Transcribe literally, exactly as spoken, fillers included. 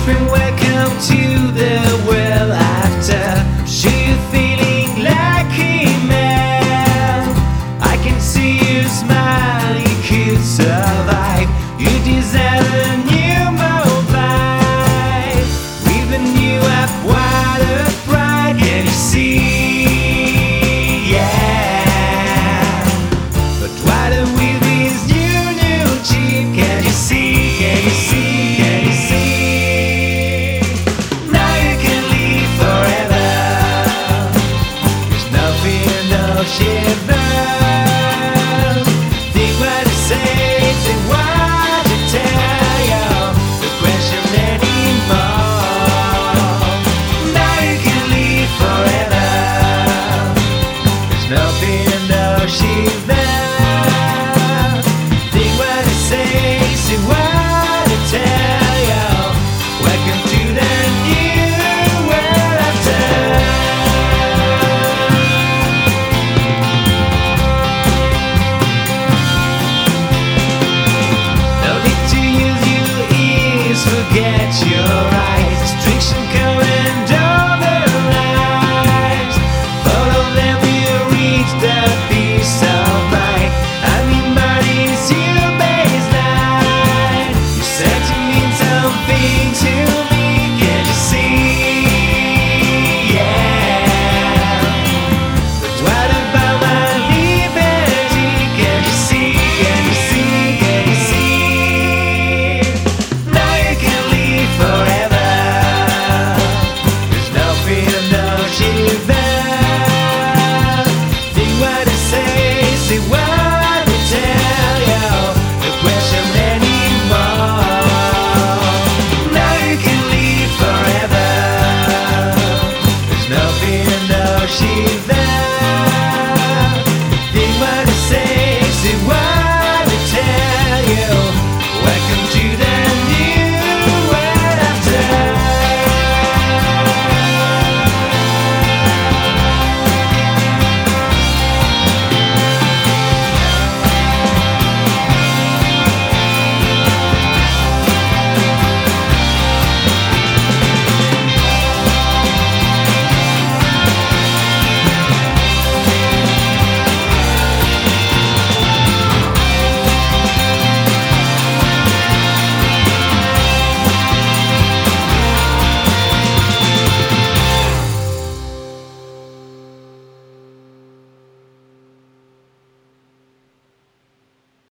spring, welcome to the world after. Sure you're feeling like a man. I can see you smile, you could survive. You deserve a new mobile with a new app, what a pride. Can you see? Yeah. But what a with this new, new chip. Can you see? Can you see? Can you see? Now you can live forever. There's no fear, no shiver. Think what you say, think what you tell you. No question anymore. Now you can live forever. There's no fear, no shiver.